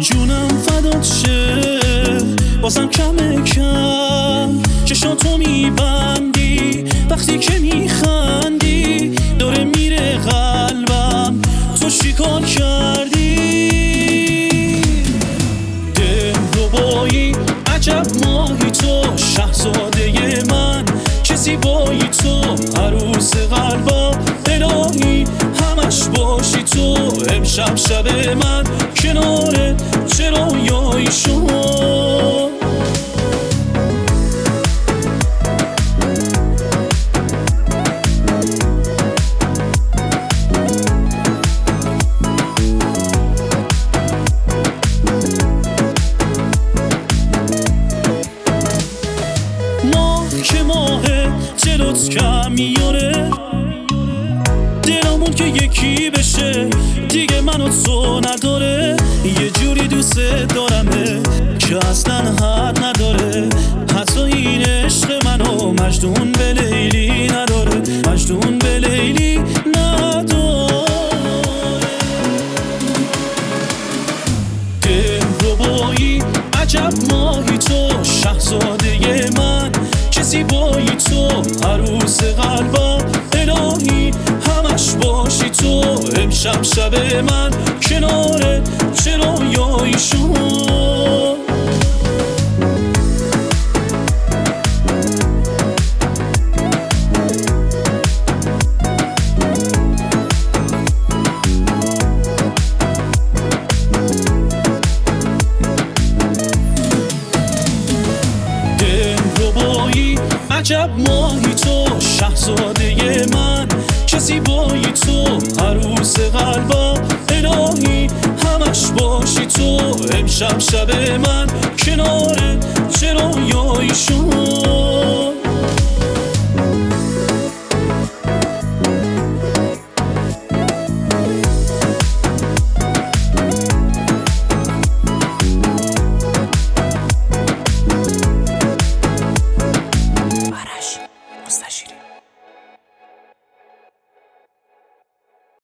جونم فدات شه بازم کم کم چشاتو میبندی وقتی که میخندی داره میره قلبم تو چیکار کردی دلربایی عجب ماهی تو شهزاده من چه زیبایی تو عروس قلبم الهی همش باشی تو امشب شب من کنارت چه رویایی شد ماه که ماهه جلوت کم میاره دلمون که یکی بشه دیگه منو تو نداره یه جوری دوست دارمه که اصلا حد نداره حتی این عشق منو مجنون به لیلی نداره مجنون به لیلی نداره دلربایی عجب ماهی تو شهزاده من چه زیبایی تو عروس قلبم الهی همش باشی تو امشب شب من کنارت چه رویایی شد دلربایی عجب ماهی تو شهزاده من چه زیبایی تو عروس قلبم الهی همش باشی تو امشب شب من کنارت چه رویایی شد